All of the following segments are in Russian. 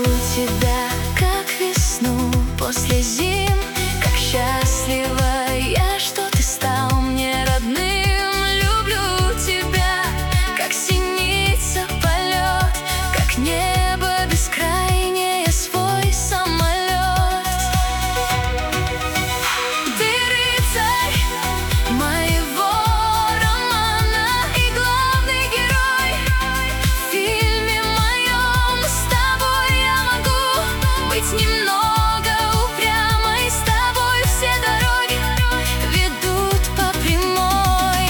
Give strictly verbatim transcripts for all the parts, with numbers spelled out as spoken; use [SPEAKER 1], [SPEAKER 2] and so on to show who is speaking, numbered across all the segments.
[SPEAKER 1] Люблю тебя, как весну после зим, как счастлива я, что ты стал мне родным. Люблю тебя, как синица полет, как небо бескрайнее свой самолет. Ты рыцарь моего романа и главный герой в фильме моем. С тобой я могу быть немного упрямой, с тобой все дороги ведут по прямой.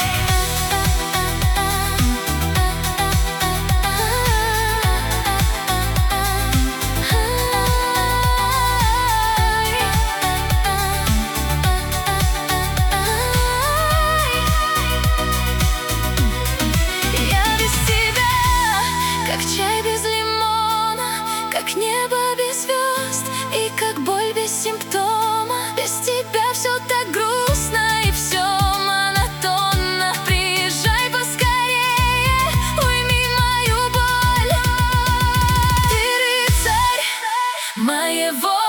[SPEAKER 1] Я без тебя, как чай без лимона, как небо без звезд и как боль без симптома. Без тебя все так грустно и все монотонно. Приезжай поскорее, уйми мою боль. Ты рыцарь моего